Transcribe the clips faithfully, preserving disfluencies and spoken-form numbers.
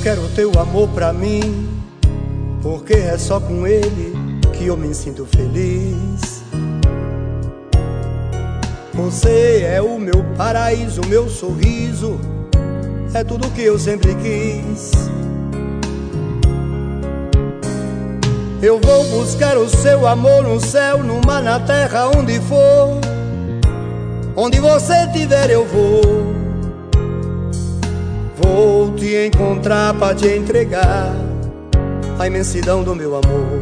quero teu amor pra mim, porque é só com ele que eu me sinto feliz. Você é o meu paraíso, meu sorriso, é tudo que eu sempre quis. Eu vou buscar o seu amor no céu, no mar, na terra, onde for. Onde você estiver eu vou. Vou te encontrar pra te entregar a imensidão do meu amor.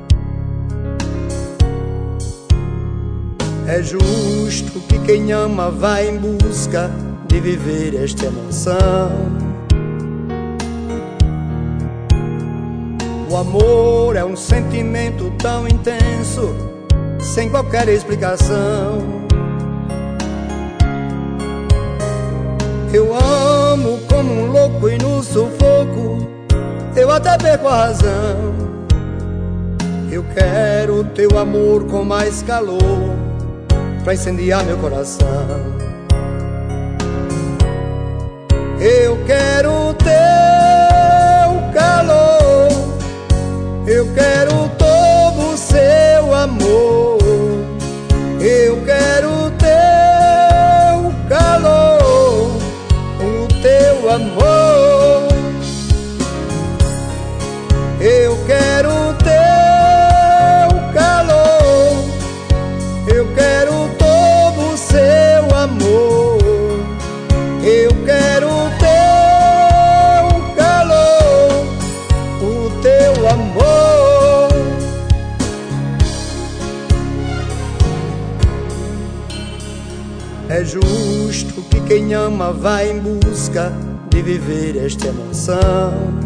É justo que quem ama vá em busca de viver esta emoção. O amor é um sentimento tão intenso, sem qualquer explicação. Eu amo como um louco e no sufoco eu até perco a razão. Eu quero teu amor com mais calor pra incendiar meu coração. Eu quero teu calor, eu quero todo o seu amor. Eu quero teu calor, o teu amor. Eu quero teu calor, eu quero todo o seu amor. Eu quero teu calor, o teu amor. É justo que quem ama vá em busca de viver esta emoção.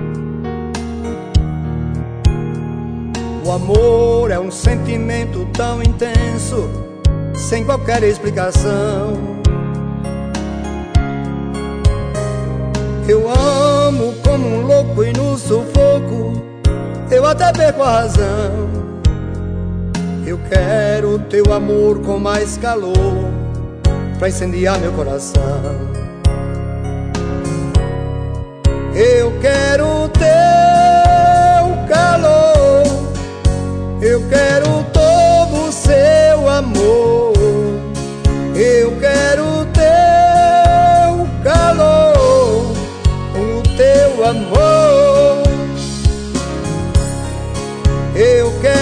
O amor é um sentimento tão intenso, sem qualquer explicação. Eu amo como um louco e no sufoco eu até perco a razão. Eu quero teu amor com mais calor pra incendiar meu coração. Eu quero teu calor, eu quero todo o seu amor. Eu quero teu calor, o teu amor. Eu quero